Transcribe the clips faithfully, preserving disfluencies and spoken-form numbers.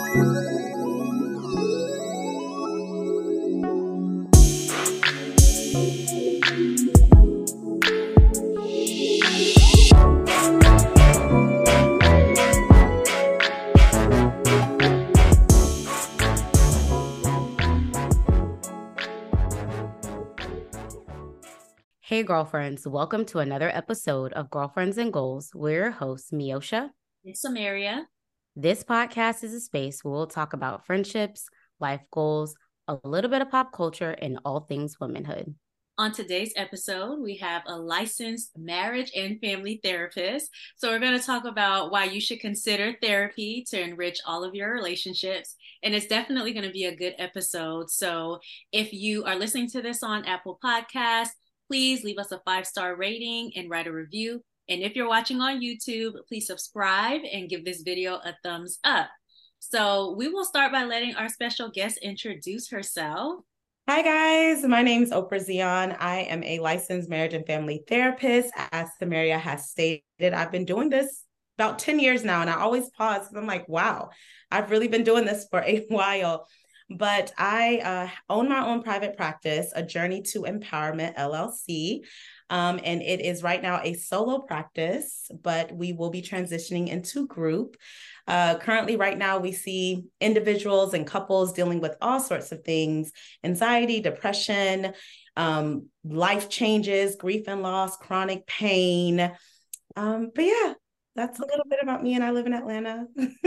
Hey, girlfriends, welcome to another episode of Girlfriends and Goals. We're your hosts, Miosha and Samaria. This podcast is a space where we'll talk about friendships, life goals, a little bit of pop culture, and all things womanhood. On today's episode, we have a licensed marriage and family therapist. So we're going to talk about why you should consider therapy to enrich all of your relationships. And it's definitely going to be a good episode. So if you are listening to this on Apple Podcasts, please leave us a five-star rating and write a review. And if you're watching on YouTube, please subscribe and give this video a thumbs up. So we will start by letting our special guest introduce herself. Hi guys, my name is Oprah Zion. I am a licensed marriage and family therapist. As Samaria has stated, I've been doing this about ten years now, and I always pause because I'm like, wow, I've really been doing this for a while. But I uh, own my own private practice, A Journey to Empowerment, L L C. Um, and it is right now a solo practice, but we will be transitioning into group. Uh, currently, right now, we see individuals and couples dealing with all sorts of things: anxiety, depression, um, life changes, grief and loss, chronic pain. Um, but yeah, that's a little bit about me, and I live in Atlanta.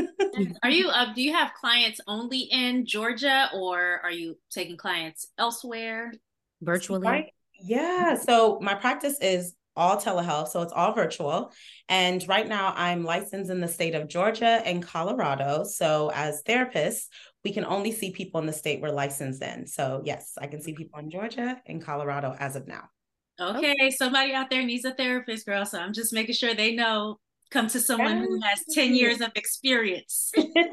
Are you, uh, do you have clients only in Georgia, or are you taking clients elsewhere? Virtually? Right. Yeah. So my practice is all telehealth. So it's all virtual. And right now I'm licensed in the state of Georgia and Colorado. So as therapists, we can only see people in the state we're licensed in. So yes, I can see people in Georgia and Colorado as of now. Okay, okay. Somebody out there needs a therapist, girl. So I'm just making sure they know. Come to someone who has ten years of experience.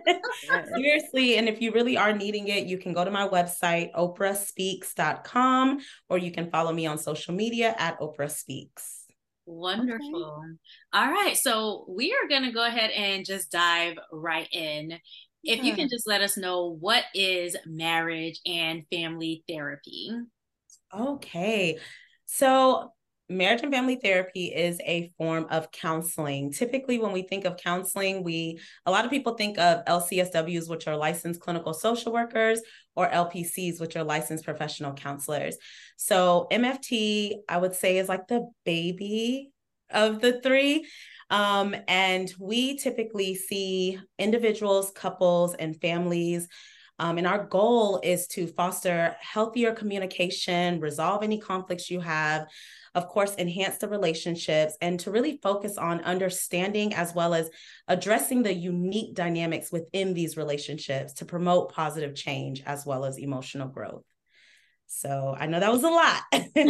Seriously. And if you really are needing it, you can go to my website, oprah speaks dot com, or you can follow me on social media at Oprah Speaks. Wonderful. Okay. All right. So we are going to go ahead and just dive right in. Yeah. If you can just let us know, what is marriage and family therapy? Okay. So marriage and family therapy is a form of counseling. Typically, when we think of counseling, we a lot of people think of L C S Ws, which are licensed clinical social workers, or L P Cs, which are licensed professional counselors. So M F T, I would say, is like the baby of the three. Um, and we typically see individuals, couples, and families. Um, and our goal is to foster healthier communication, resolve any conflicts you have, of course, enhance the relationships, and to really focus on understanding as well as addressing the unique dynamics within these relationships to promote positive change as well as emotional growth. So I know that was a lot.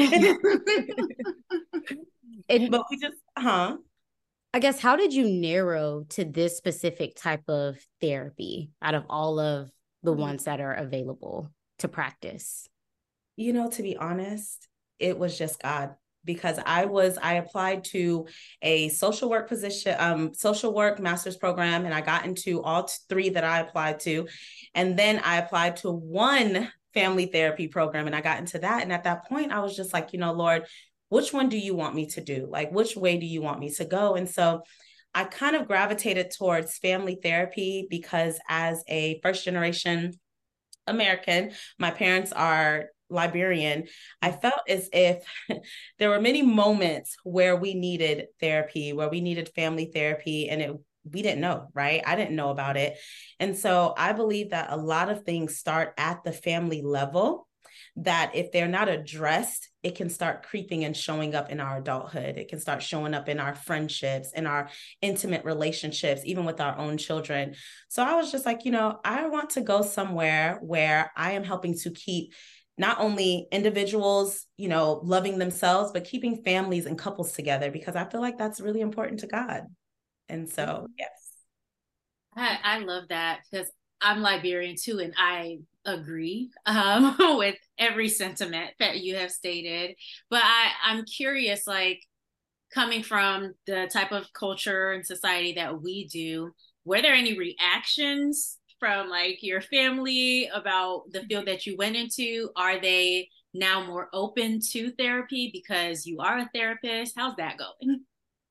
and, but we just, huh? I guess, how did you narrow to this specific type of therapy out of all of the ones that are available to practice? You know, to be honest, it was just God. Because I was, I applied to a social work position, um, social work master's program, and I got into all three that I applied to. And then I applied to one family therapy program, and I got into that. And at that point, I was just like, you know, Lord, which one do you want me to do? Like, which way do you want me to go? And so I kind of gravitated towards family therapy because as a first generation American, my parents are Liberian. I felt as if there were many moments where we needed therapy, where we needed family therapy, and it we didn't know, right? I didn't know about it. And so I believe that a lot of things start at the family level, that if they're not addressed, it can start creeping and showing up in our adulthood. It can start showing up in our friendships, in our intimate relationships, even with our own children. So I was just like, you know, I want to go somewhere where I am helping to keep not only individuals, you know, loving themselves, but keeping families and couples together, because I feel like that's really important to God. And so, yes. I, I love that because I'm Liberian too, and I agree um, with every sentiment that you have stated. But I, I'm curious, like, coming from the type of culture and society that we do, were there any reactions from like your family about the field that you went into? Are they now more open to therapy because you are a therapist? How's that going?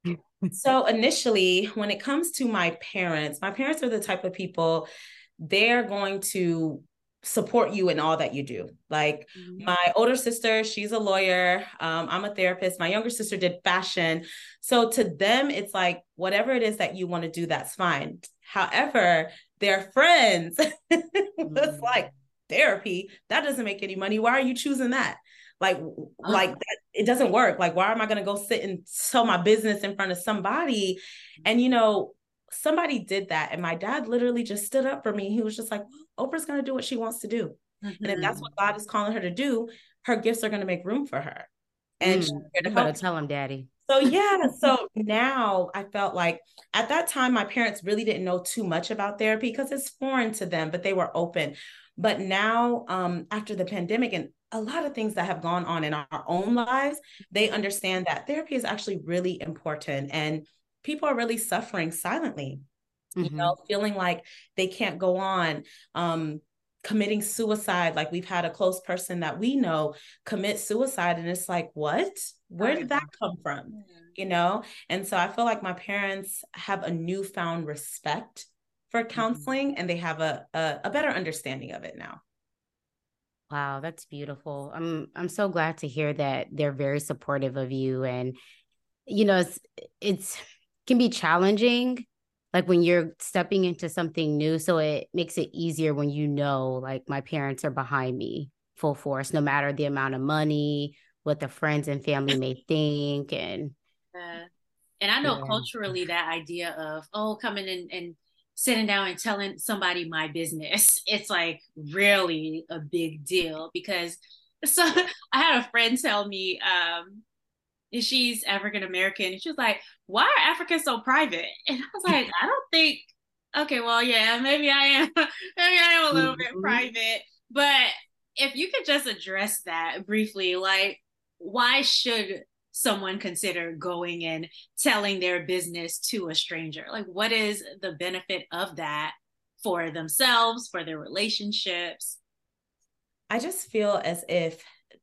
So initially, when it comes to my parents, my parents are the type of people, they're going to support you in all that you do. Like mm-hmm. my older sister, she's a lawyer. Um, I'm a therapist. My younger sister did fashion. So to them, it's like, whatever it is that you want to do, that's fine. However, their friends mm-hmm. was like, therapy, that doesn't make any money. Why are you choosing that? Like, uh-huh. like that, it doesn't work. Like, why am I going to go sit and tell my business in front of somebody? And, you know, somebody did that. And my dad literally just stood up for me. He was just like, well, Oprah's going to do what she wants to do. Mm-hmm. And if that's what God is calling her to do, her gifts are going to make room for her. And mm, you better tell him, Daddy. So, yeah. So now I felt like at that time, my parents really didn't know too much about therapy because it's foreign to them, but they were open. But now um, after the pandemic and a lot of things that have gone on in our own lives, they understand that therapy is actually really important. And people are really suffering silently, mm-hmm. you know, feeling like they can't go on, um, committing suicide. Like we've had a close person that we know commit suicide. And it's like, what? Where did that come from? Mm-hmm. You know? And so I feel like my parents have a newfound respect for counseling, mm-hmm. and they have a, a, a better understanding of it now. Wow, that's beautiful. I'm I'm so glad to hear that they're very supportive of you. And, you know, it's it's can be challenging, like when you're stepping into something new. So it makes it easier when you know, like, my parents are behind me full force, no matter the amount of money, what the friends and family may think. And uh, and I know yeah. culturally that idea of, oh, coming in and sitting down and telling somebody my business, it's like really a big deal. Because so I had a friend tell me, um, she's African American, and she was like, why are Africans so private? And I was like, I don't think, okay, well, yeah, maybe I am, maybe I am a little mm-hmm. bit private. But if you could just address that briefly, like, why should someone consider going and telling their business to a stranger? Like, what is the benefit of that for themselves, for their relationships? I just feel as if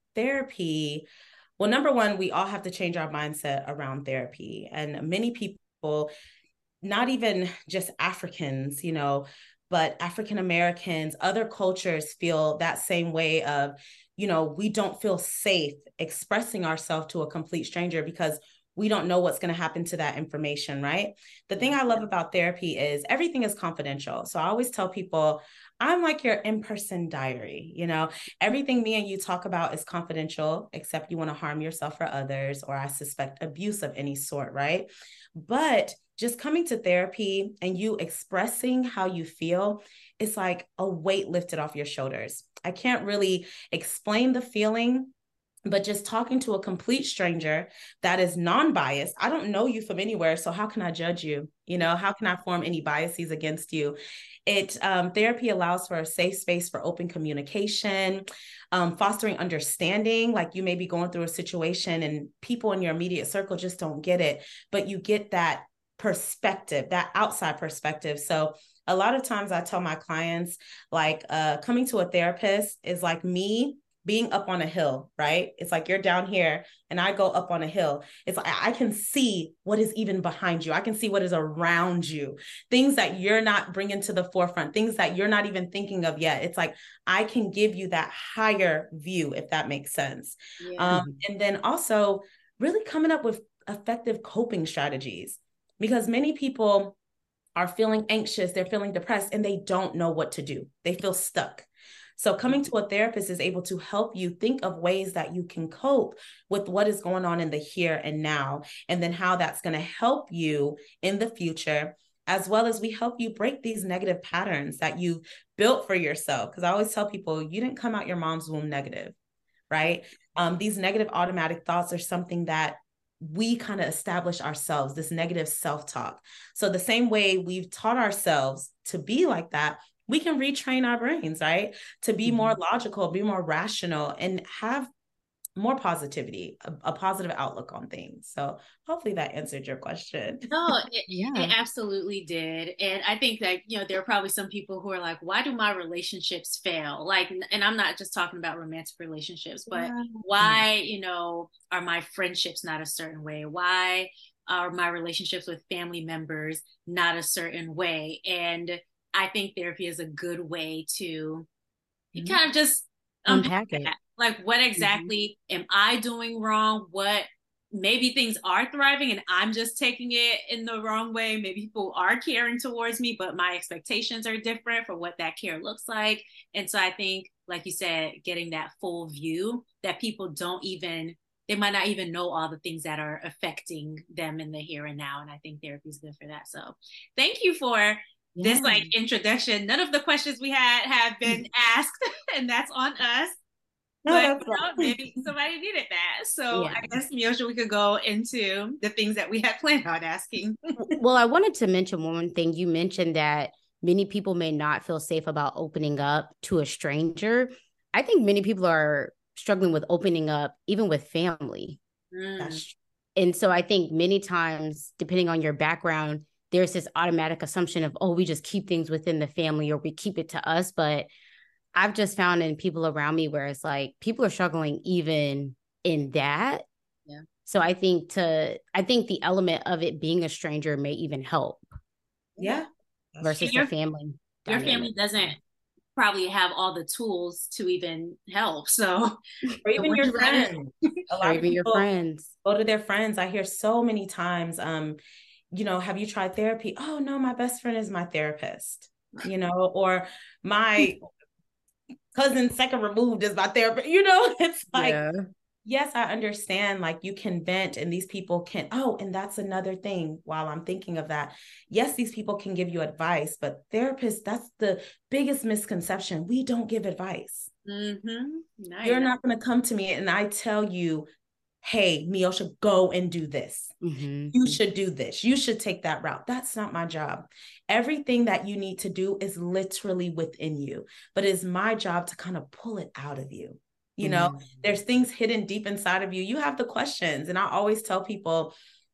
therapy, well, number one, we all have to change our mindset around therapy. And many people, not even just Africans, you know, but African Americans, other cultures feel that same way of, you know, we don't feel safe expressing ourselves to a complete stranger because we don't know what's going to happen to that information, right? The thing I love about therapy is everything is confidential. So I always tell people, I'm like your in-person diary, you know, everything me and you talk about is confidential, except you want to harm yourself or others, or I suspect abuse of any sort, right? But just coming to therapy and you expressing how you feel, it's like a weight lifted off your shoulders. I can't really explain the feeling, but just talking to a complete stranger that is non-biased. I don't know you from anywhere, so how can I judge you? You know, how can I form any biases against you? It um, therapy allows for a safe space for open communication, um, fostering understanding. Like you may be going through a situation and people in your immediate circle just don't get it, but you get that perspective, that outside perspective. So a lot of times I tell my clients, like uh, coming to a therapist is like me being up on a hill, right? It's like you're down here and I go up on a hill. It's like I can see what is even behind you. I can see what is around you, things that you're not bringing to the forefront, things that you're not even thinking of yet. It's like I can give you that higher view, if that makes sense. Yeah. Um, and then also really coming up with effective coping strategies, because many people are feeling anxious, they're feeling depressed, and they don't know what to do. They feel stuck. So coming to a therapist is able to help you think of ways that you can cope with what is going on in the here and now, and then how that's going to help you in the future, as well as we help you break these negative patterns that you built for yourself. Because I always tell people, you didn't come out your mom's womb negative, right? Um, these negative automatic thoughts are something that we kind of establish ourselves, this negative self-talk. So the same way we've taught ourselves to be like that, we can retrain our brains, right? To be more logical, be more rational, and have more positivity, a, a positive outlook on things. So hopefully that answered your question. No, it, Yeah. it absolutely did. And I think that, you know, there are probably some people who are like, why do my relationships fail? Like, and I'm not just talking about romantic relationships, but Yeah. why, you know, are my friendships not a certain way? Why are my relationships with family members not a certain way? And I think therapy is a good way to Mhm. kind of just Unpack unpack it. that. Like, what Mhm. exactly am I doing wrong? What maybe things are thriving and I'm just taking it in the wrong way. Maybe people are caring towards me, but my expectations are different for what that care looks like. And so I think, like you said, getting that full view that people don't even, they might not even know all the things that are affecting them in the here and now. And I think therapy is good for that. So thank you for this Yeah. like introduction. None of the questions we had have been asked, and that's on us. No, But that's you know, fine. maybe somebody needed that. So Yeah. I guess, Miosha, we could go into the things that we had planned on asking. Well, I wanted to mention one thing. You mentioned that many people may not feel safe about opening up to a stranger. I think many people are struggling with opening up, even with family. Mm. That's And so I think many times, depending on your background, there's this automatic assumption of, oh, we just keep things within the family or we keep it to us. But I've just found in people around me where it's like people are struggling even in that. Yeah. So I think to I think the element of it being a stranger may even help yeah. That's versus your, the family your dynamic. family doesn't probably have all the tools to even help. So, or even would your you rather? friends. A Or lot of even your people friends. go to their friends. I hear so many times, um, you know, have you tried therapy? Oh no, my best friend is my therapist, you know, or my cousin second removed is my therapist, you know, it's like, Yeah. yes, I understand. Like you can vent and these people can, oh, and that's another thing while I'm thinking of that. Yes, these people can give you advice, but therapists, that's the biggest misconception. We don't give advice. Mm-hmm. No, You're you're not. not going to come to me and I tell you, hey, Miosha, go and do this. Mm-hmm. You should do this. You should take that route. That's not my job. Everything that you need to do is literally within you, but it's my job to kind of pull it out of you. You know, Mm-hmm. there's things hidden deep inside of you. You have the questions. And I always tell people,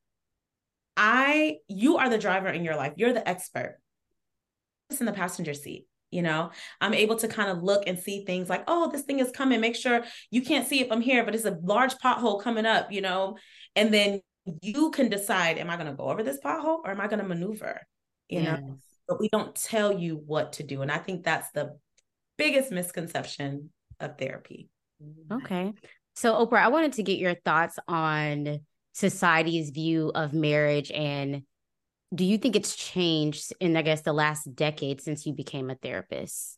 I, you are the driver in your life. You're the expert. It's in the passenger seat. You know, I'm able to kind of look and see things like, oh, this thing is coming. Make sure you can't see it from here, but it's a large pothole coming up, you know, and then you can decide, am I going to go over this pothole or am I going to maneuver? You Yes. know, but we don't tell you what to do. And I think that's the biggest misconception of therapy. Okay. So, Oprah, I wanted to get your thoughts on society's view of marriage, and do you think it's changed in, I guess, the last decade since you became a therapist?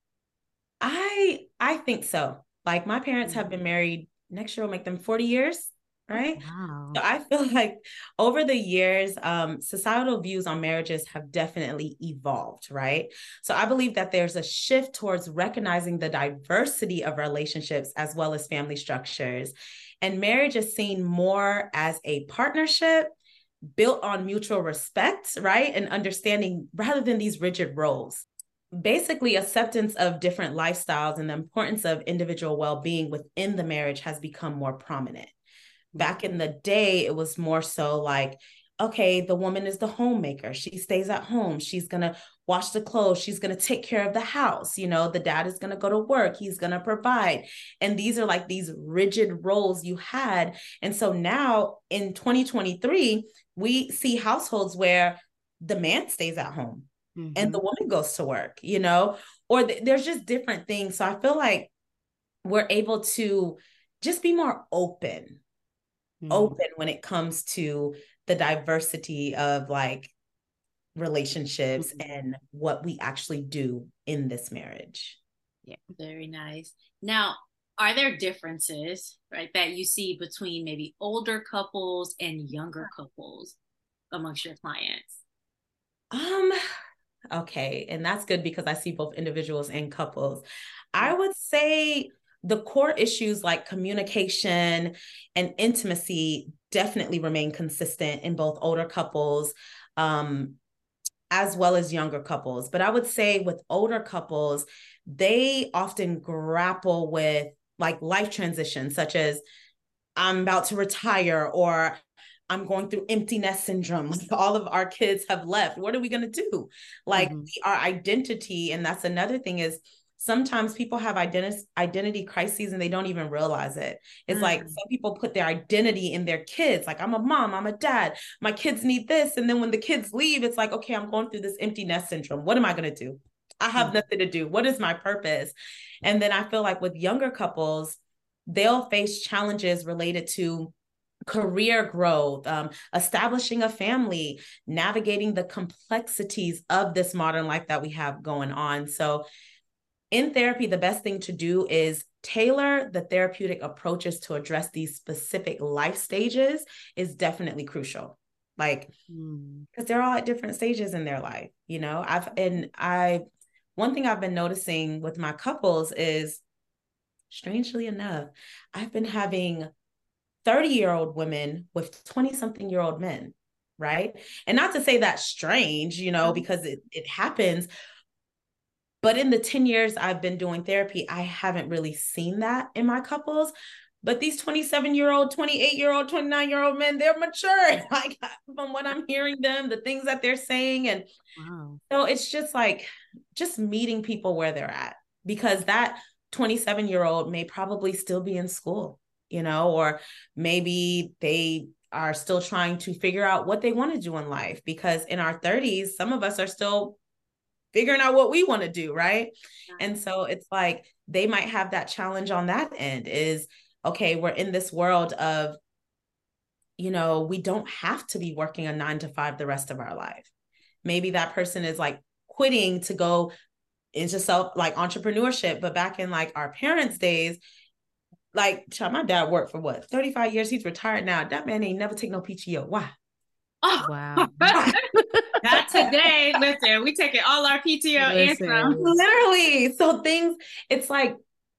I I think so. Like my parents have been married, next year will make them forty years, right? Wow. So I feel like over the years, um, societal views on marriages have definitely evolved, right? So I believe that there's a shift towards recognizing the diversity of relationships as well as family structures. And marriage is seen more as a partnership built on mutual respect, right? And understanding rather than these rigid roles. Basically, acceptance of different lifestyles and the importance of individual well-being within the marriage has become more prominent. Back in the day, it was more so like, okay, the woman is the homemaker. She stays at home. She's going to wash the clothes. She's going to take care of the house. You know, the dad is going to go to work. He's going to provide. And these are like these rigid roles you had. And so now in twenty twenty-three, we see households where the man stays at home mm-hmm. and the woman goes to work, you know, or th- there's just different things. So I feel like we're able to just be more open open when it comes to the diversity of like relationships mm-hmm. and what we actually do in this marriage. Yeah, very nice. Now, are there differences, right, that you see between maybe older couples and younger couples amongst your clients? Um, okay, and that's good because I see both individuals and couples. I would say the core issues like communication and intimacy definitely remain consistent in both older couples um, as well as younger couples. But I would say with older couples, they often grapple with like life transitions, such as I'm about to retire, or I'm going through empty nest syndrome. Like all of our kids have left. What are we going to do? Like mm-hmm. our identity. And that's another thing is sometimes people have identity identity crises and they don't even realize it. It's mm. like some people put their identity in their kids. Like I'm a mom, I'm a dad, my kids need this. And then when the kids leave, it's like, okay, I'm going through this empty nest syndrome. What am I going to do? I have mm. nothing to do. What is my purpose? And then I feel like with younger couples, they'll face challenges related to career growth, um, establishing a family, navigating the complexities of this modern life that we have going on. So in therapy, the best thing to do is tailor the therapeutic approaches to address these specific life stages is definitely crucial. Like, mm. because they're all at different stages in their life, you know, I've, and I, one thing I've been noticing with my couples is, strangely enough, I've been having thirty year old women with twenty something year old men. Right. And not to say that's strange, you know, because it, it happens. But in the ten years I've been doing therapy, I haven't really seen that in my couples. But these twenty-seven year old, twenty-eight year old, twenty-nine year old men, they're mature. Like from what I'm hearing them, the things that they're saying. And wow. So it's just like, just meeting people where they're at, because that twenty-seven year old may probably still be in school, you know, or maybe they are still trying to figure out what they want to do in life, because in our thirties, some of us are still figuring out what we want to do. Right. Yeah. And so it's like, they might have that challenge on that end is, okay, we're in this world of, you know, we don't have to be working a nine to five the rest of our life. Maybe that person is like quitting to go into self like entrepreneurship. But back in like our parents' days, like my dad worked for what, thirty-five years. He's retired now. That man ain't never take no P T O. Why? Oh, wow. Not today. Listen, we taking all our P T O and some. Literally. So things, it's like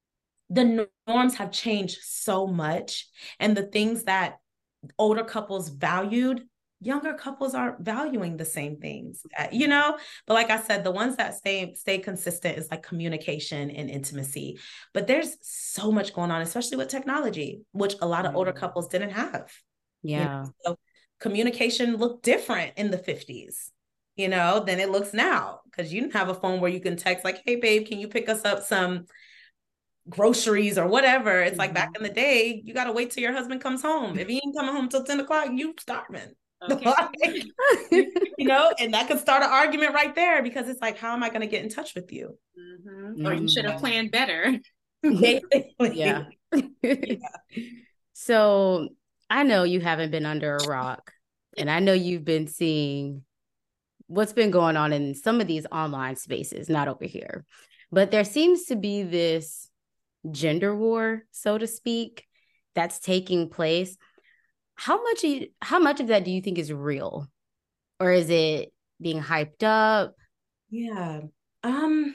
the norms have changed so much. And the things that older couples valued, younger couples aren't valuing the same things, you know? But like I said, the ones that stay stay consistent is like communication and intimacy. But there's so much going on, especially with technology, which a lot of older couples didn't have. Yeah. You know? So communication looked different in the fifties, you know, than it looks now. Because you didn't have a phone where you can text like, hey, babe, can you pick us up some groceries or whatever? It's mm-hmm. like back in the day, you got to wait till your husband comes home. If he ain't coming home till ten o'clock, you starving. Okay. Like, you know, and that could start an argument right there, because it's like, how am I going to get in touch with you? Mm-hmm. Mm-hmm. Or you should have planned better. Yeah. Yeah. So I know you haven't been under a rock, and I know you've been seeing what's been going on in some of these online spaces, not over here, but there seems to be this gender war, so to speak, that's taking place. How much, how much of that do you think is real, or is it being hyped up? Yeah. Um,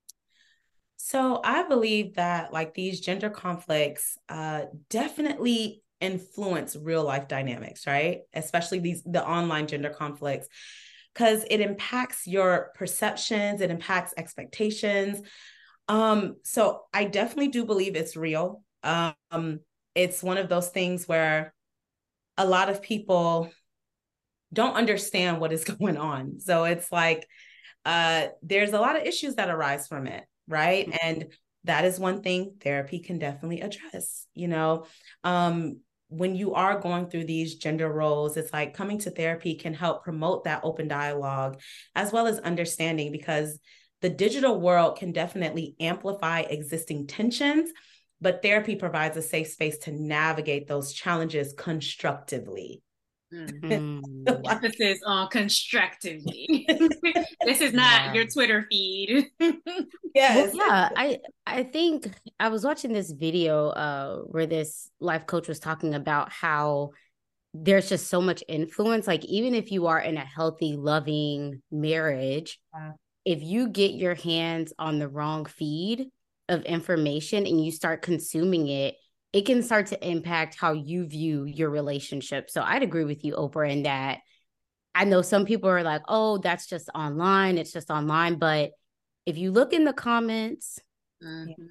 so I believe that like these gender conflicts uh, definitely influence real life dynamics, right? Especially these, the online gender conflicts, because it impacts your perceptions, it impacts expectations. Um, so I definitely do believe it's real. Um, it's one of those things where a lot of people don't understand what is going on. So it's like, uh, there's a lot of issues that arise from it, right? Mm-hmm. And that is one thing therapy can definitely address, you know? Um, when you are going through these gender roles, it's like coming to therapy can help promote that open dialogue as well as understanding, because the digital world can definitely amplify existing tensions, but therapy provides a safe space to navigate those challenges constructively. Mm-hmm. Emphasis on constructively. This is not yeah. your Twitter feed. Yes. Well, yeah, I I think I was watching this video uh, where this life coach was talking about how there's just so much influence. Like even if you are in a healthy, loving marriage, yeah. if you get your hands on the wrong feed of information and you start consuming it, it can start to impact how you view your relationship. So I'd agree with you, Oprah, in that I know some people are like, oh, that's just online. It's just online. But if you look in the comments, mm-hmm.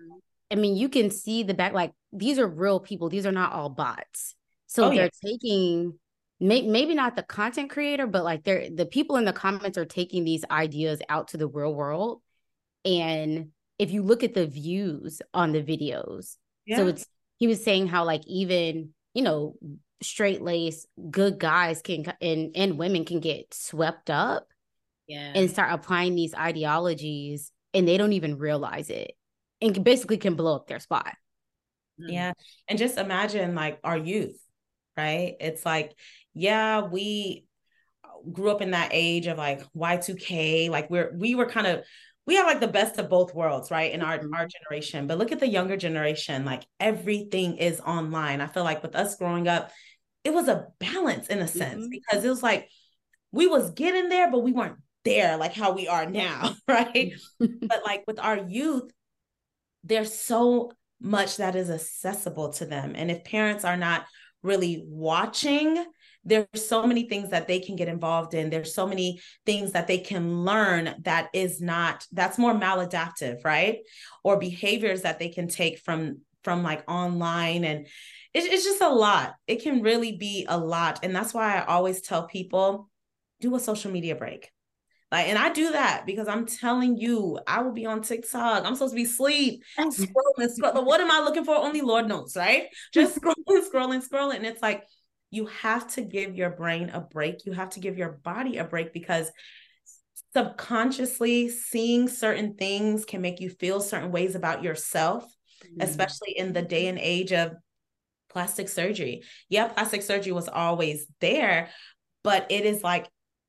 I mean, you can see the back, like these are real people. These are not all bots. So Oh, yeah. they're taking may, maybe not the content creator, but like they're the people in the comments are taking these ideas out to the real world. And if you look at the views on the videos, so Yeah. it's he was saying how like even, you know, straight lace good guys can and and women can get swept up Yeah. and start applying these ideologies and they don't even realize it and basically can blow up their spot. Yeah. And just imagine like our youth, right? It's like, yeah, we grew up in that age of like Y two K, like we're we were kind of we have like the best of both worlds, right? In our, mm-hmm. our generation. But look at the younger generation, like everything is online. I feel like with us growing up, it was a balance in a sense, mm-hmm. because it was like we was getting there, but we weren't there like how we are now, right? But like with our youth, there's so much that is accessible to them. And if parents are not really watching, there's so many things that they can get involved in. There's so many things that they can learn that is not, that's more maladaptive, right? Or behaviors that they can take from, from like online. And it, it's just a lot. It can really be a lot. And that's why I always tell people, do a social media break. Like, and I do that because I'm telling you, I will be on TikTok. I'm supposed to be asleep, scrolling, scrolling. What am I looking for? Only Lord knows, right? Just scrolling, scrolling, scrolling. And it's like, you have to give your brain a break. You have to give your body a break because subconsciously seeing certain things can make you feel certain ways about yourself, mm-hmm. especially in the day and age of plastic surgery. Yeah, plastic surgery was always there, but it is like,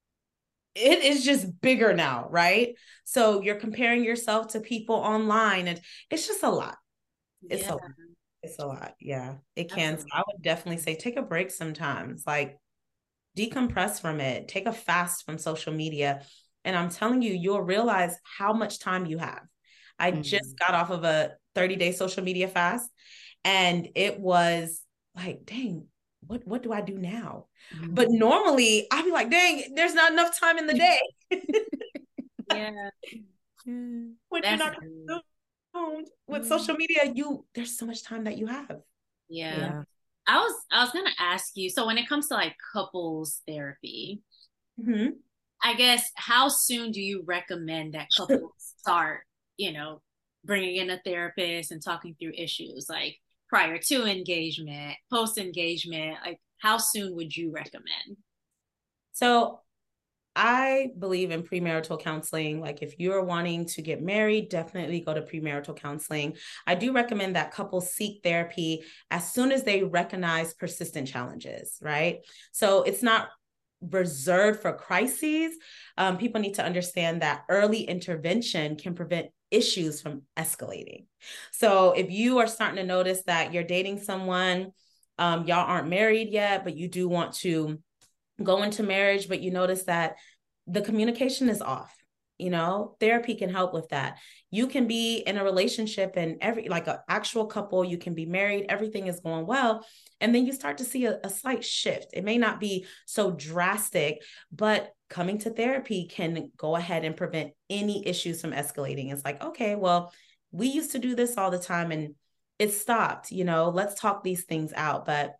it is just bigger now, right? So you're comparing yourself to people online and it's just a lot. It's yeah. a lot. It's a lot. Yeah, it can. So I would definitely say take a break sometimes, like decompress from it, take a fast from social media. And I'm telling you, you'll realize how much time you have. I mm-hmm. just got off of a thirty day social media fast and it was like, dang, what, what do I do now? Mm-hmm. But normally I'd be like, dang, there's not enough time in the day. Yeah. When That's you're not consumed with mm-hmm. social media, you there's so much time that you have. Yeah. yeah. I was I was gonna ask you, so when it comes to like couples therapy, mm-hmm. I guess how soon do you recommend that couples start, you know, bringing in a therapist and talking through issues like prior to engagement, post engagement, like how soon would you recommend? So I believe in premarital counseling. Like if you're wanting to get married, definitely go to premarital counseling. I do recommend that couples seek therapy as soon as they recognize persistent challenges, right? So it's not reserved for crises. Um, people need to understand that early intervention can prevent issues from escalating. So if you are starting to notice that you're dating someone, um, y'all aren't married yet, but you do want to go into marriage, but you notice that the communication is off, you know, therapy can help with that. You can be in a relationship and every, like an actual couple, you can be married, everything is going well. And then you start to see a, a slight shift. It may not be so drastic, but coming to therapy can go ahead and prevent any issues from escalating. It's like, okay, well, we used to do this all the time and it stopped, you know, let's talk these things out. But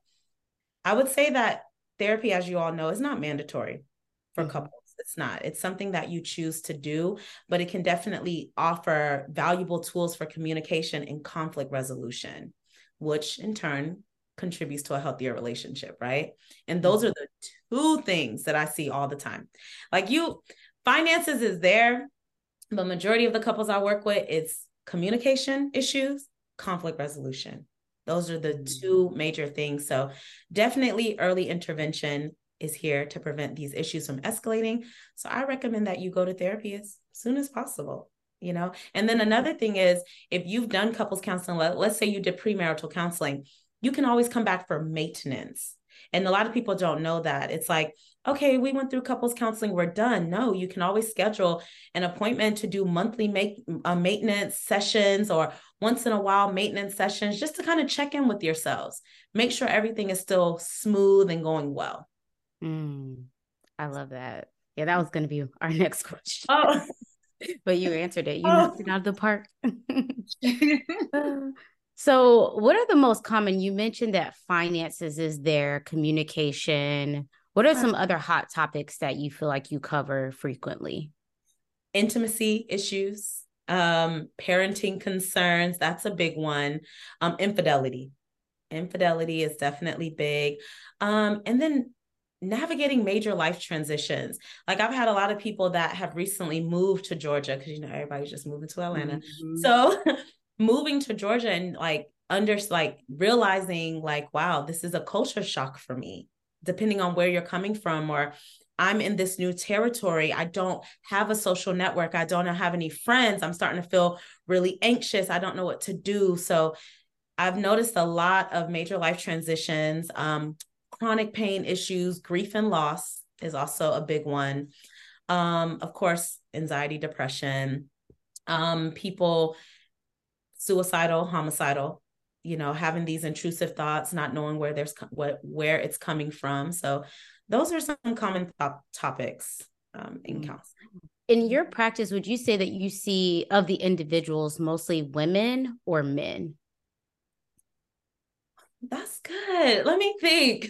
I would say that therapy, as you all know, is not mandatory for mm-hmm. couples. It's not. It's something that you choose to do, but it can definitely offer valuable tools for communication and conflict resolution, which in turn contributes to a healthier relationship, right? And those mm-hmm. are the two things that I see all the time. Like you, finances is there. The majority of the couples I work with, it's communication issues, conflict resolution. Those are the two major things. So definitely early intervention is here to prevent these issues from escalating. So I recommend that you go to therapy as soon as possible, you know? And then another thing is if you've done couples counseling, let's say you did premarital counseling, you can always come back for maintenance. And a lot of people don't know that. It's like, okay, we went through couples counseling, we're done. No, you can always schedule an appointment to do monthly make, uh, maintenance sessions or once in a while maintenance sessions, just to kind of check in with yourselves. Make sure everything is still smooth and going well. Mm, I love that. Yeah, that was going to be our next question. Oh, But you answered it. You Oh. knocked it out of the park. Uh, so, what are the most common? You mentioned that finances is there, communication. What are some other hot topics that you feel like you cover frequently? Intimacy issues, um, parenting concerns. That's a big one. Um, infidelity. Infidelity is definitely big. Um, and then navigating major life transitions. Like I've had a lot of people that have recently moved to Georgia because you know everybody's just moving to Atlanta. Mm-hmm. So moving to Georgia and like under like realizing like, wow, this is a culture shock for me, depending on where you're coming from, or I'm in this new territory. I don't have a social network. I don't have any friends. I'm starting to feel really anxious. I don't know what to do. So I've noticed a lot of major life transitions, um, chronic pain issues, grief and loss is also a big one. Um, of course, anxiety, depression, um, people suicidal, homicidal, you know, having these intrusive thoughts, not knowing where there's what where it's coming from. So those are some common top topics um, in counseling. In your practice, would you say that you see of the individuals mostly women or men? That's good. Let me think.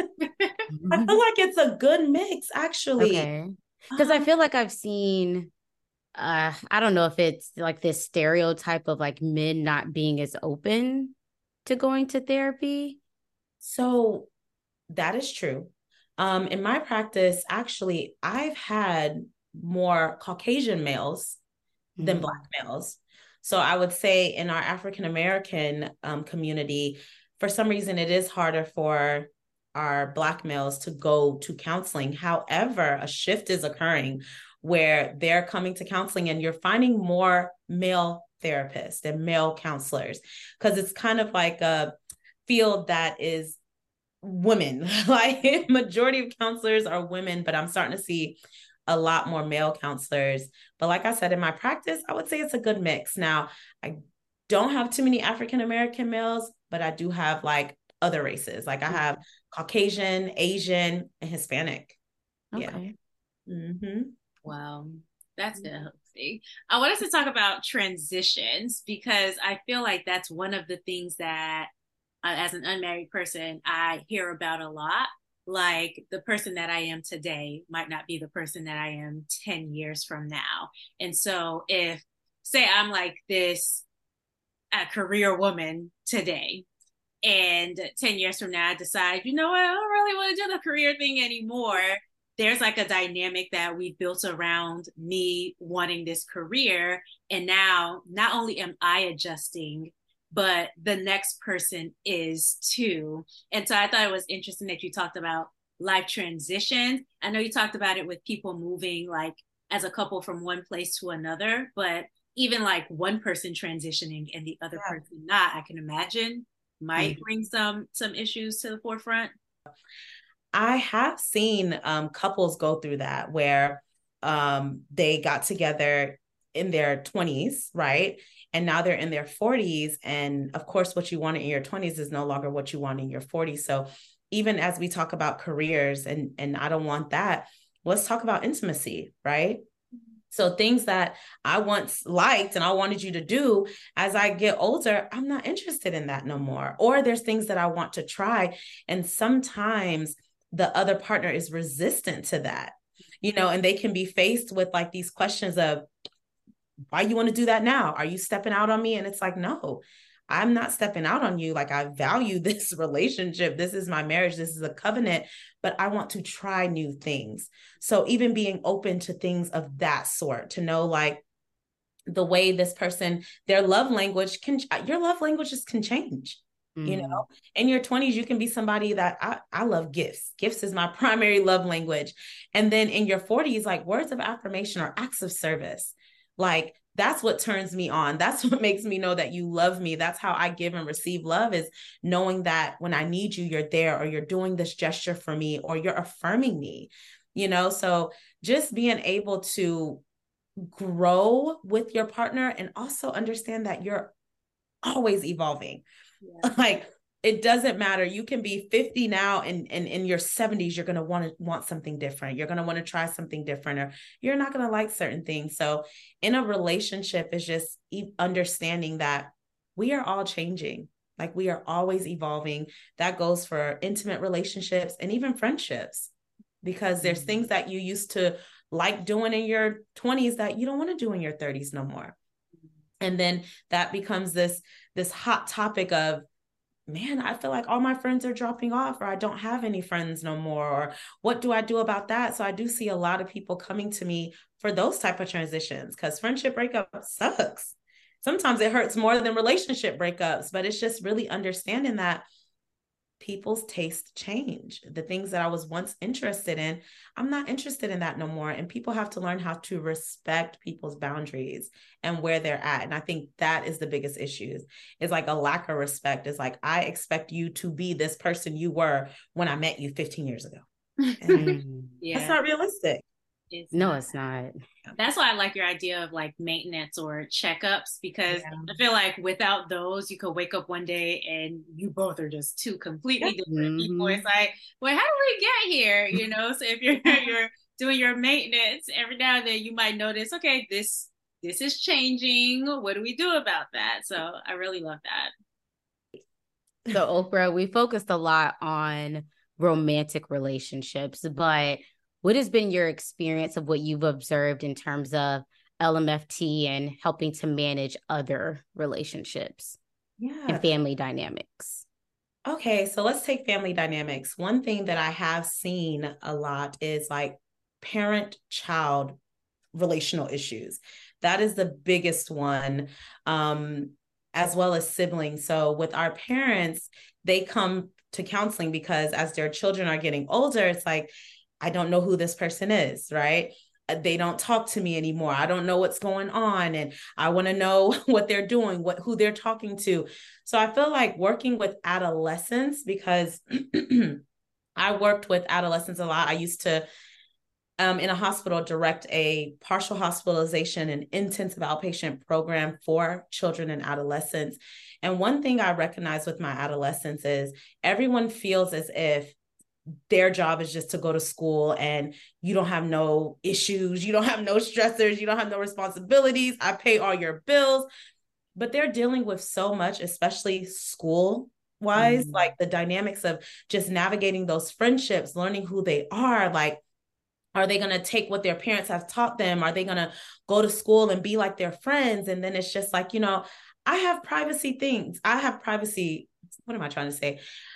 I feel like it's a good mix, actually. Okay. Because um, I feel like I've seen, uh, I don't know if it's like this stereotype of like men not being as open to going to therapy. So that is true. Um, in my practice, actually, I've had more Caucasian males mm-hmm. than Black males. So I would say in our African American um, community, for some reason, it is harder for our Black males to go to counseling. However, a shift is occurring where they're coming to counseling and you're finding more male therapists and male counselors, because it's kind of like a field that is women. Like majority of counselors are women, but I'm starting to see a lot more male counselors. But like I said, in my practice, I would say it's a good mix. Now, I don't have too many African American males, but I do have like other races. Like I have Caucasian, Asian, and Hispanic. Okay. Yeah. Mm-hmm. Wow. That's interesting. I wanted to talk about transitions because I feel like that's one of the things that uh, as an unmarried person, I hear about a lot. Like the person that I am today might not be the person that I am ten years from now. And so if, say I'm like this a career woman today, and ten years from now I decide, you know what, I don't really want to do the career thing anymore. There's like a dynamic that we built around me wanting this career. And now not only am I adjusting, but the next person is too. And so I thought it was interesting that you talked about life transitions. I know you talked about it with people moving like as a couple from one place to another, but even like one person transitioning and the other yeah. person not, I can imagine might mm-hmm. bring some some issues to the forefront. I have seen um, couples go through that where um, they got together in their twenties, right? And now they're in their forties. And of course, what you wanted in your twenties is no longer what you want in your forties. So even as we talk about careers, and, and I don't want that, let's talk about intimacy, right? So things that I once liked and I wanted you to do, as I get older, I'm not interested in that no more. Or there's things that I want to try. And sometimes the other partner is resistant to that, you know, and they can be faced with like these questions of, why you want to do that now? Are you stepping out on me? And it's like, no, I'm not stepping out on you. Like I value this relationship. This is my marriage. This is a covenant, but I want to try new things. So even being open to things of that sort, to know like the way this person, their love language can, your love languages can change. Mm. You know, in your twenties, you can be somebody that I, I love gifts. Gifts is my primary love language. And then in your forties, like words of affirmation or acts of service, like that's what turns me on. That's what makes me know that you love me. That's how I give and receive love, is knowing that when I need you, you're there, or you're doing this gesture for me, or you're affirming me, you know? So just being able to grow with your partner and also understand that you're always evolving. Yeah. Like it doesn't matter. You can be fifty now, and, and in your seventies, you're going to want to want something different. You're going to want to try something different, or you're not going to like certain things. So in a relationship is just understanding that we are all changing. Like we are always evolving. That goes for intimate relationships and even friendships, because there's mm-hmm. things that you used to like doing in your twenties that you don't want to do in your thirties no more. And then that becomes this, this hot topic of, man, I feel like all my friends are dropping off, or I don't have any friends no more, or what do I do about that? So I do see a lot of people coming to me for those type of transitions, because friendship breakup sucks. Sometimes it hurts more than relationship breakups, but it's just really understanding that people's tastes change. The things that I was once interested in, I'm not interested in that no more. And people have to learn how to respect people's boundaries and where they're at. And I think that is the biggest issue, is like a lack of respect. It's like, I expect you to be this person you were when I met you fifteen years ago. And yeah. That's not realistic. It's no, not. It's not. That's why I like your idea of like maintenance or checkups, because yeah. I feel like without those, you could wake up one day and you both are just two completely different mm-hmm. people. It's like, well, how did we get here? You know, so if you're you're doing your maintenance every now and then, you might notice, okay, this this is changing. What do we do about that? So I really love that. So Oprah, we focused a lot on romantic relationships, but what has been your experience of what you've observed in terms of L M F T and helping to manage other relationships yeah. and family dynamics? Okay, so let's take family dynamics. One thing that I have seen a lot is like parent-child relational issues. That is the biggest one, um, as well as siblings. So with our parents, they come to counseling because as their children are getting older, it's like, I don't know who this person is, right? They don't talk to me anymore. I don't know what's going on. And I want to know what they're doing, what, who they're talking to. So I feel like working with adolescents, because I worked with adolescents a lot. I used to, um, in a hospital, direct a partial hospitalization and intensive outpatient program for children and adolescents. And one thing I recognize with my adolescents is everyone feels as if their job is just to go to school and you don't have no issues. You don't have no stressors. You don't have no responsibilities. I pay all your bills, but they're dealing with so much, especially school wise, mm-hmm. like the dynamics of just navigating those friendships, learning who they are. Like, are they going to take what their parents have taught them? Are they going to go to school and be like their friends? And then it's just like, you know, I have privacy things. I have privacy. What am I trying to say?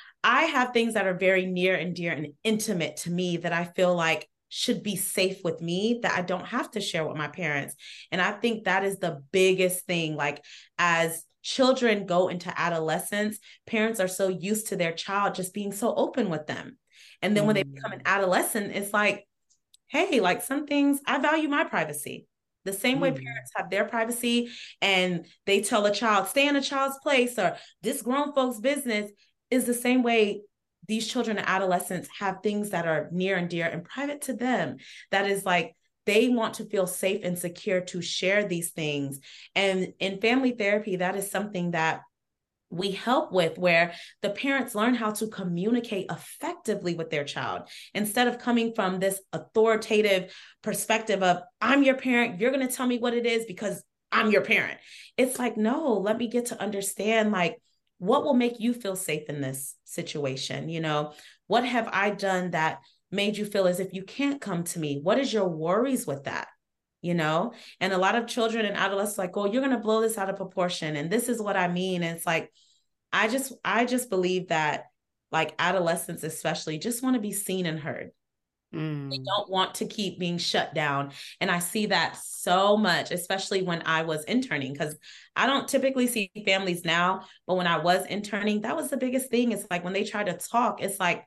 I have things that are very near and dear and intimate to me that I feel like should be safe with me, that I don't have to share with my parents. And I think that is the biggest thing. Like, as children go into adolescence, parents are so used to their child just being so open with them. And then mm. when they become an adolescent, it's like, hey, like some things, I value my privacy. The same way mm. parents have their privacy and they tell a child, stay in a child's place, or this grown folks' business, is the same way these children and adolescents have things that are near and dear and private to them. That is like, they want to feel safe and secure to share these things. And in family therapy, that is something that we help with, where the parents learn how to communicate effectively with their child instead of coming from this authoritative perspective of, I'm your parent, you're going to tell me what it is because I'm your parent. It's like, no, let me get to understand, like, what will make you feel safe in this situation? You know, what have I done that made you feel as if you can't come to me? What is your worries with that? You know, and a lot of children and adolescents like, oh, you're going to blow this out of proportion. And this is what I mean. And it's like, I just, I just believe that like adolescents, especially, just want to be seen and heard. Mm. They don't want to keep being shut down. And I see that so much, especially when I was interning, because I don't typically see families now, but when I was interning, that was the biggest thing. It's like when they try to talk, it's like,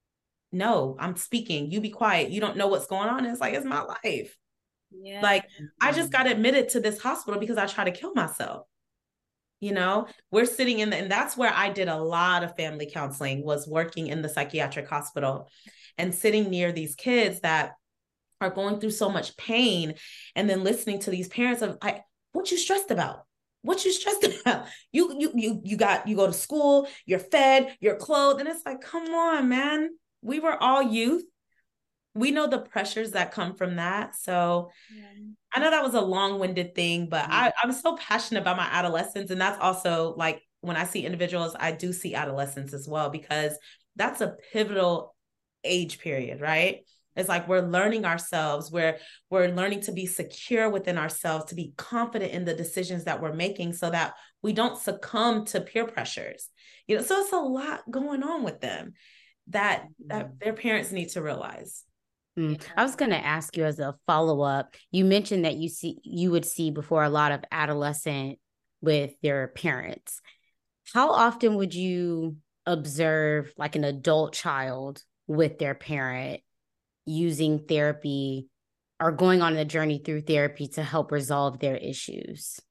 no, I'm speaking, you be quiet. You don't know what's going on. It's like, it's my life. Yeah. Like, I just got admitted to this hospital because I tried to kill myself. You know, we're sitting in the, and that's where I did a lot of family counseling, was working in the psychiatric hospital and sitting near these kids that are going through so much pain, and then listening to these parents of, like, what you stressed about? What you stressed about? You, you, you, you got, you go to school, you're fed, you're clothed. And it's like, come on, man. We were all youth. We know the pressures that come from that. So yeah. I know that was a long-winded thing, but mm-hmm. I, I'm so passionate about my adolescence. And that's also like, when I see individuals, I do see adolescents as well, because that's a pivotal age period, right? It's like we're learning ourselves. We're, we're learning to be secure within ourselves, to be confident in the decisions that we're making so that we don't succumb to peer pressures. You know, so it's a lot going on with them that, that their parents need to realize. Mm. I was going to ask you as a follow-up, you mentioned that you see, you would see before a lot of adolescent with their parents. How often would you observe like an adult child with their parent using therapy or going on a journey through therapy to help resolve their issues?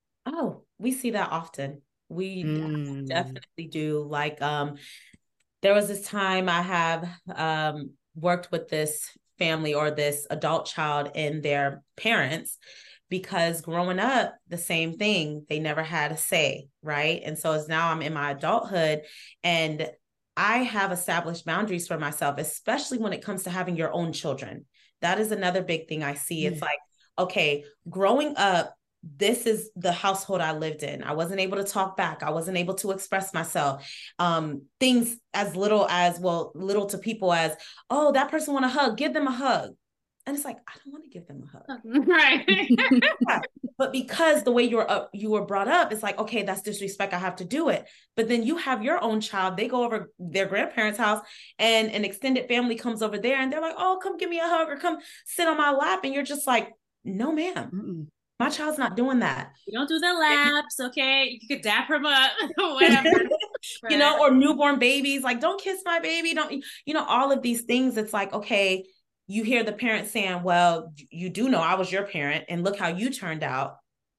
Oh, we see that often. We mm. definitely do. Like, um, there was this time I have um, worked with this family or this adult child and their parents, because growing up, the same thing, they never had a say, right? And so as now I'm in my adulthood and I have established boundaries for myself, especially when it comes to having your own children. That is another big thing I see. Mm. It's like, okay, growing up, this is the household I lived in. I wasn't able to talk back. I wasn't able to express myself. Um, things as little as, well, little to people as, oh, that person want a hug, give them a hug. And it's like, I don't want to give them a hug. Right. Yeah. But because the way you were up, you were brought up, it's like, okay, that's disrespect. I have to do it. But then you have your own child. They go over their grandparents' house and an extended family comes over there and they're like, oh, come give me a hug or come sit on my lap. And you're just like, no, ma'am. Mm-mm. My child's not doing that. You don't do the laps, okay? You could dap him up, whatever. You know, or newborn babies, like, don't kiss my baby. Don't, you know, all of these things. It's like, okay, you hear the parent saying, well, you do know I was your parent and look how you turned out.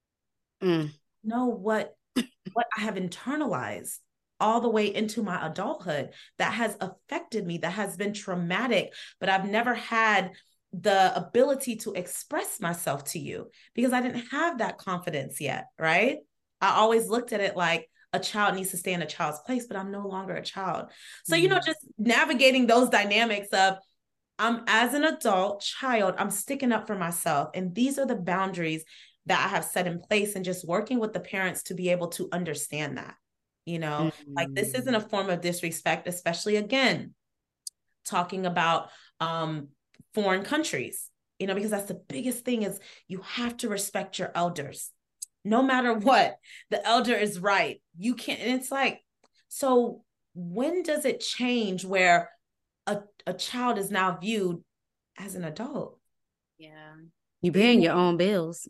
Mm. Know what, what I have internalized all the way into my adulthood that has affected me, that has been traumatic, but I've never had the ability to express myself to you because I didn't have that confidence yet, right? I always looked at it like a child needs to stay in a child's place, but I'm no longer a child. So, mm-hmm. you know, just navigating those dynamics of, I'm as an adult child, I'm sticking up for myself. And these are the boundaries that I have set in place, and just working with the parents to be able to understand that, you know, mm-hmm. like this isn't a form of disrespect, especially again, talking about um, foreign countries, you know, because that's the biggest thing is you have to respect your elders. No matter what, the elder is right. You can't, and it's like, so when does it change where a, a child is now viewed as an adult? Yeah. You're paying your own bills.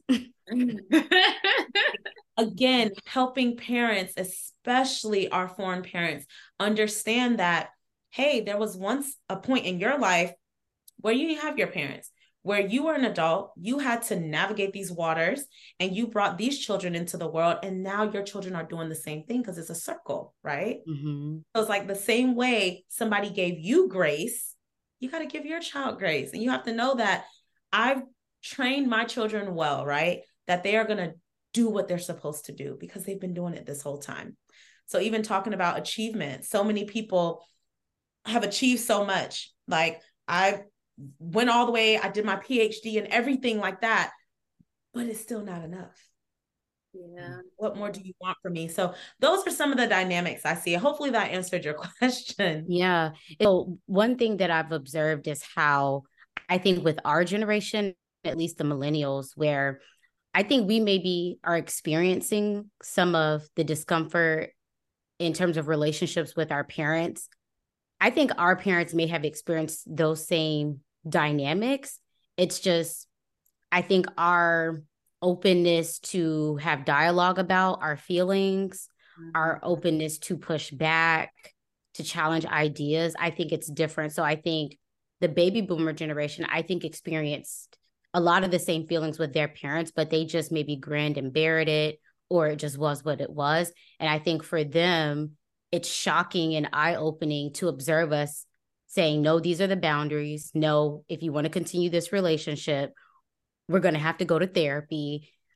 Again, helping parents, especially our foreign parents, understand that, hey, there was once a point in your life where you have your parents, where you were an adult, you had to navigate these waters and you brought these children into the world. And now your children are doing the same thing because it's a circle, right? Mm-hmm. So it's like the same way somebody gave you grace, you got to give your child grace. And you have to know that I've trained my children well, right? That they are going to do what they're supposed to do because they've been doing it this whole time. So even talking about achievement, so many people have achieved so much. Like I went all the way, I did my P H D and everything like that, but it's still not enough. Yeah. What more do you want from me? So those are some of the dynamics I see. Hopefully that answered your question. Yeah. So one thing that I've observed is how I think with our generation, at least the millennials, where I think we maybe are experiencing some of the discomfort in terms of relationships with our parents. I think our parents may have experienced those same dynamics. It's just, I think our openness to have dialogue about our feelings, mm-hmm. our openness to push back, to challenge ideas, I think it's different. So I think the baby boomer generation, I think experienced a lot of the same feelings with their parents, but they just maybe grinned and bared it, or it just was what it was. And I think for them, it's shocking and eye-opening to observe us saying, no, these are the boundaries. No, if you want to continue this relationship, we're going to have to go to therapy.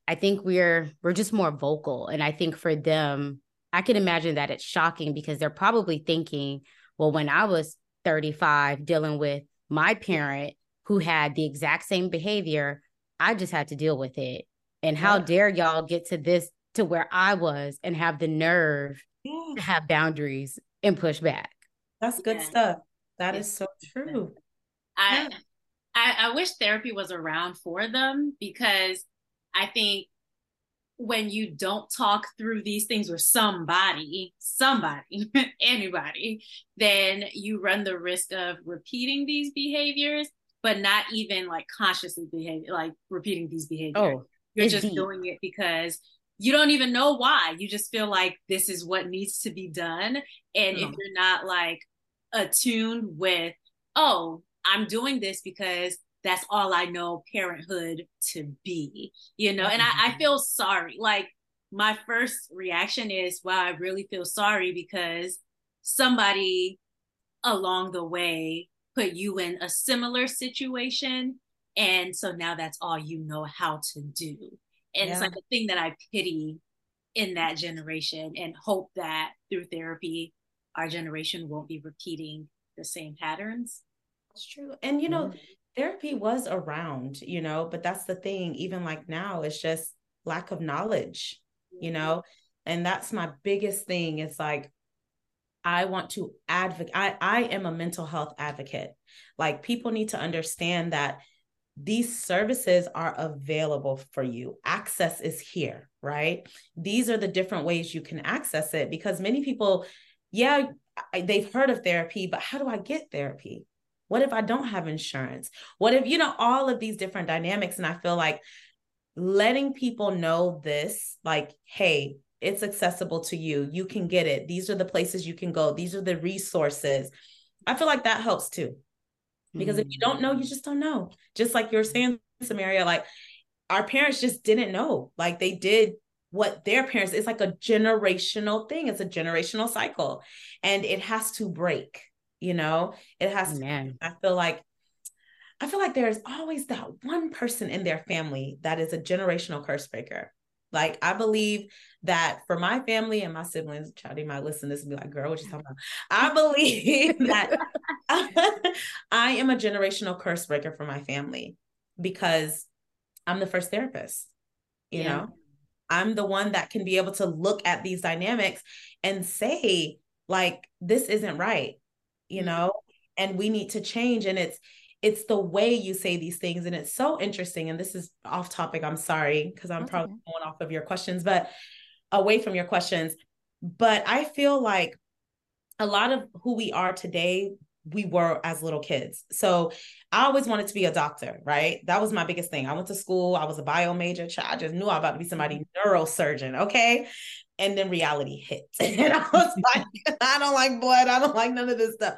I think we're we're just more vocal. And I think for them, I can imagine that it's shocking because they're probably thinking, well, when I was thirty-five dealing with my parent who had the exact same behavior, I just had to deal with it. And how yeah. dare y'all get to this, to where I was, and have the nerve yeah. to have boundaries and push back. That's good yeah. stuff. That yeah. is so true. I, yeah. I I wish therapy was around for them, because I think when you don't talk through these things with somebody, somebody, anybody, then you run the risk of repeating these behaviors, but not even like consciously behaving, like repeating these behaviors. Oh, You're just deep. doing it because you don't even know why. You just feel like this is what needs to be done. And oh. if you're not like attuned with, oh, I'm doing this because that's all I know parenthood to be, you know? And I, I feel sorry. Like, my first reaction is, wow, I really feel sorry because somebody along the way put you in a similar situation. And so now that's all you know how to do. And yeah. it's like a thing that I pity in that generation, and hope that through therapy, our generation won't be repeating the same patterns. That's true. And, you know, mm-hmm. therapy was around, you know, but that's the thing, even like now, it's just lack of knowledge, you know, and that's my biggest thing. It's like, I want to advocate. I, I am a mental health advocate. Like, people need to understand that these services are available for you. Access is here, right? These are the different ways you can access it, because many people, yeah, they've heard of therapy, but how do I get therapy? What if I don't have insurance? What if, you know, all of these different dynamics. And I feel like letting people know this, like, hey, it's accessible to you. You can get it. These are the places you can go. These are the resources. I feel like that helps too. Because mm-hmm. if you don't know, you just don't know. Just like you're saying, Samaria, like, our parents just didn't know. Like, they did what their parents, it's like a generational thing. It's a generational cycle, and it has to break. You know, it has Amen. to, I feel like, I feel like there's always that one person in their family that is a generational curse breaker. Like, I believe that for my family and my siblings, Chowdy might listen to this and be like, girl, what you talking about? I believe that I am a generational curse breaker for my family, because I'm the first therapist, you yeah. know, I'm the one that can be able to look at these dynamics and say, like, this isn't right. You know, and we need to change. And it's, it's the way you say these things. And it's so interesting. And this is off topic. I'm sorry, because I'm okay. probably going off of your questions, but away from your questions. But I feel like a lot of who we are today, we were as little kids. So I always wanted to be a doctor, right? That was my biggest thing. I went to school. I was a bio major. I just knew I was about to be somebody neurosurgeon. Okay. And then reality hit. And I was like, I don't like blood. I don't like none of this stuff.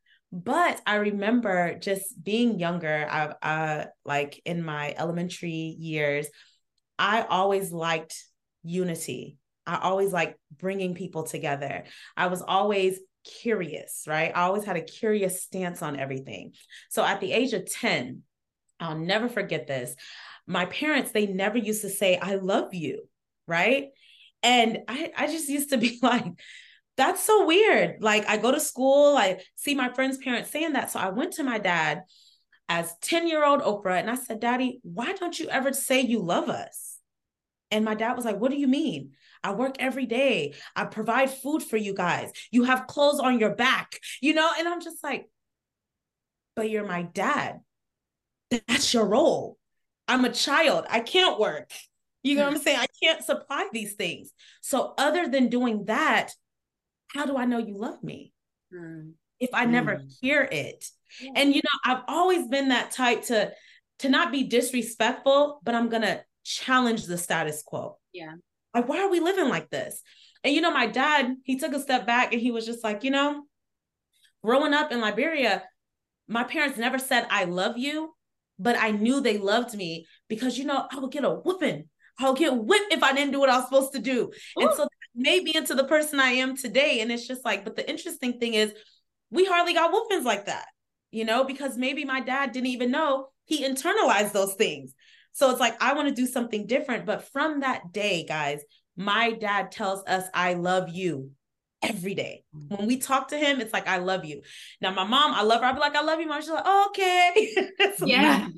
But I remember just being younger, I, uh, like in my elementary years, I always liked unity. I always liked bringing people together. I was always curious, right? I always had a curious stance on everything. So at the age of ten, I'll never forget this. My parents, they never used to say, I love you, right? And I, I just used to be like, that's so weird. Like, I go to school, I see my friends' parents saying that. So I went to my dad as ten-year-old Oprah, and I said, Daddy, why don't you ever say you love us? And my dad was like, what do you mean? I work every day. I provide food for you guys. You have clothes on your back, you know? And I'm just like, but you're my dad. That's your role. I'm a child. I can't work. You know what I'm saying? I can't supply these things. So other than doing that, how do I know you love me mm. if I mm. never hear it? Yeah. And, you know, I've always been that type to, to not be disrespectful, but I'm going to challenge the status quo. Yeah. Like, why are we living like this? And, you know, my dad, he took a step back and he was just like, you know, growing up in Liberia, my parents never said, I love you, but I knew they loved me because, you know, I would get a whooping. I would get whipped if I didn't do what I was supposed to do. Ooh. And so that made me into the person I am today. And it's just like, but the interesting thing is we hardly got whoopings like that, you know, because maybe my dad didn't even know he internalized those things. So it's like, I want to do something different. But from that day, guys, my dad tells us, I love you every day. When we talk to him, it's like, I love you. Now, my mom, I love her. I'll be like, I love you, mom. She's like, oh, okay. Yeah.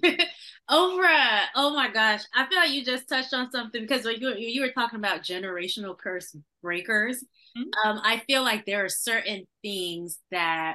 Oprah, oh my gosh. I feel like you just touched on something because you, you were talking about generational curse breakers. Mm-hmm. Um, I feel like there are certain things that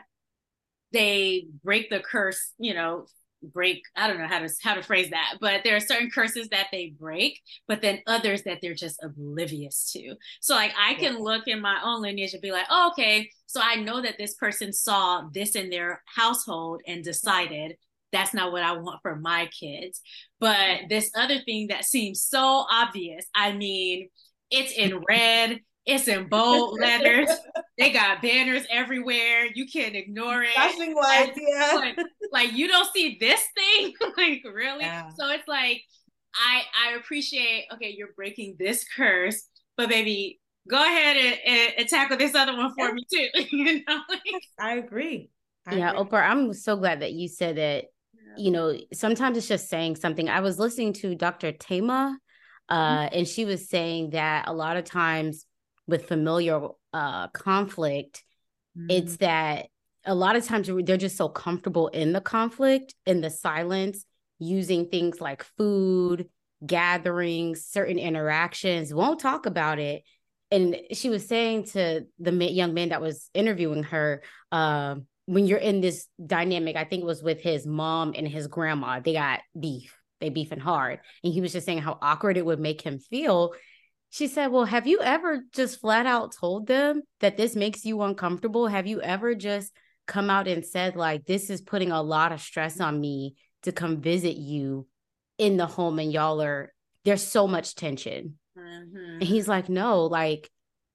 they break the curse, you know, break, I don't know how to how to phrase that, but there are certain curses that they break, but then others that they're just oblivious to. So like I can look in my own lineage and be like, oh, okay, so I know that this person saw this in their household and decided that's not what I want for my kids. But this other thing that seems so obvious, I mean, it's in red, it's in bold letters. They got banners everywhere. You can't ignore it. Flashing lights, yeah. Like, like you don't see this thing, like really. Yeah. So it's like I I appreciate. Okay, you're breaking this curse, but baby, go ahead and, and, and tackle this other one for yeah. me too. You know, I agree. I yeah, agree. Oprah, I'm so glad that you said that. You know, sometimes it's just saying something. I was listening to Doctor Thema, uh, mm-hmm. and she was saying that a lot of times with familial uh, conflict, mm-hmm. it's that a lot of times they're just so comfortable in the conflict, in the silence, using things like food, gatherings, certain interactions, won't talk about it. And she was saying to the young man that was interviewing her, uh, when you're in this dynamic, I think it was with his mom and his grandma, they got beef, they beefing hard. And he was just saying how awkward it would make him feel. She said, well, have you ever just flat out told them that this makes you uncomfortable? Have you ever just come out and said, like, this is putting a lot of stress on me to come visit you in the home and y'all are, there's so much tension. Mm-hmm. And he's like, no, like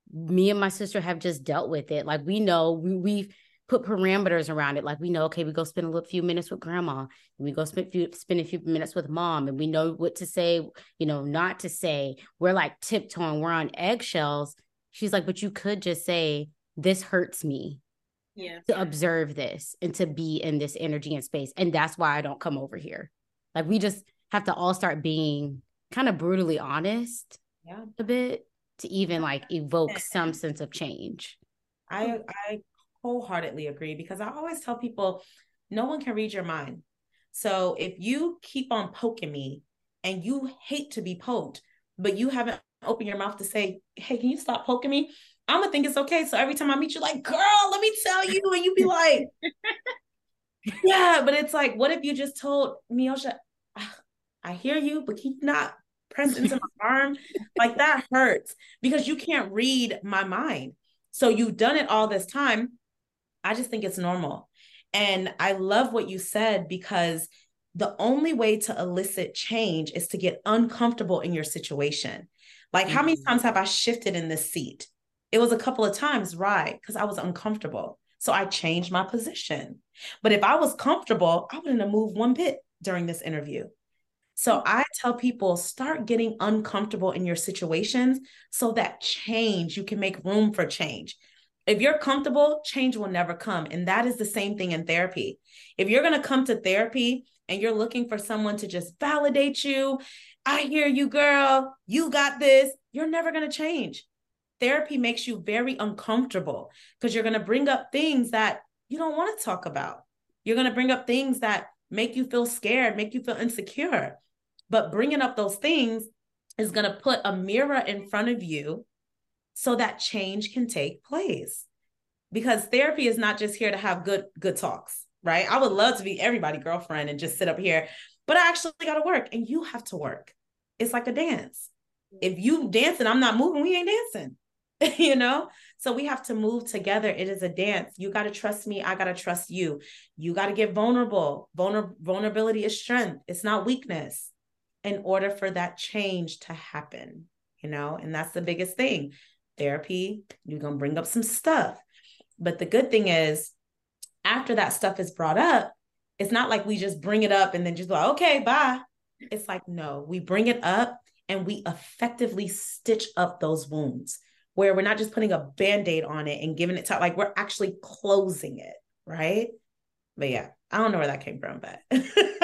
me and my sister have just dealt with it. Like, we know we, we've, put parameters around it. Like we know, okay, we go spend a little, few minutes with grandma, and we go spend, few, spend a few minutes with mom, and we know what to say, you know, not to say. We're like tiptoeing, we're on eggshells. She's like, but you could just say, this hurts me yeah. to observe this and to be in this energy and space. And that's why I don't come over here. Like we just have to all start being kind of brutally honest yeah. a bit to even like evoke some sense of change. I, I, wholeheartedly agree, because I always tell people no one can read your mind. So if you keep on poking me and you hate to be poked, but you haven't opened your mouth to say, hey, can you stop poking me? I'm gonna think it's okay. So every time I meet you, like, girl, let me tell you, and you be like, yeah, but it's like, what if you just told Miosha, I hear you, but can you not press into my arm? Like that hurts because you can't read my mind. So you've done it all this time. I just think it's normal. And I love what you said, because the only way to elicit change is to get uncomfortable in your situation. Like mm-hmm. how many times have I shifted in this seat? It was a couple of times, right? Because I was uncomfortable. So I changed my position. But if I was comfortable, I wouldn't have moved one bit during this interview. So I tell people, start getting uncomfortable in your situations so that change, you can make room for change. If you're comfortable, change will never come. And that is the same thing in therapy. If you're going to come to therapy and you're looking for someone to just validate you, I hear you, girl, you got this, you're never going to change. Therapy makes you very uncomfortable because you're going to bring up things that you don't want to talk about. You're going to bring up things that make you feel scared, make you feel insecure. But bringing up those things is going to put a mirror in front of you so that change can take place. Because therapy is not just here to have good, good talks, right? I would love to be everybody's girlfriend and just sit up here, but I actually got to work, and you have to work. It's like a dance. If you dance and I'm not moving, we ain't dancing, you know? So we have to move together. It is a dance. You got to trust me. I got to trust you. You got to get vulnerable. Vulner- vulnerability is strength. It's not weakness, in order for that change to happen, you know? And that's the biggest thing. Therapy, you're going to bring up some stuff. But the good thing is, after that stuff is brought up, it's not like we just bring it up and then just go, okay, bye. It's like, no, we bring it up and we effectively stitch up those wounds, where we're not just putting a Band-Aid on it and giving it time, like we're actually closing it, right? But yeah, I don't know where that came from, but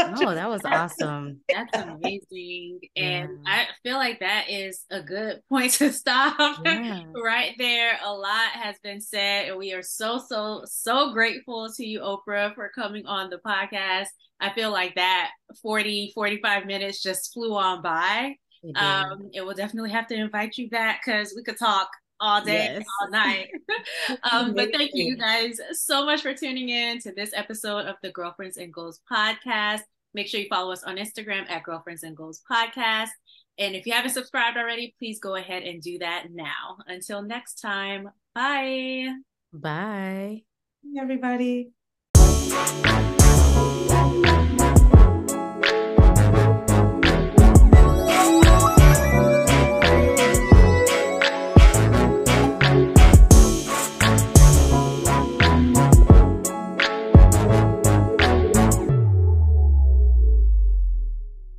Oh, that was awesome. That's amazing. And Yeah. I feel like that is a good point to stop Yeah. right there. A lot has been said, and we are so, so, so grateful to you, Oprah, for coming on the podcast. I feel like that forty, forty-five minutes just flew on by. It did. Um, it will definitely have to invite you back because we could talk all day, Yes. all night. um, but thank you, you guys, so much for tuning in to this episode of the Girlfriends and Goals podcast. Make sure you follow us on Instagram at Girlfriends and Goals podcast. And if you haven't subscribed already, please go ahead and do that now. Until next time, bye. Bye. Everybody.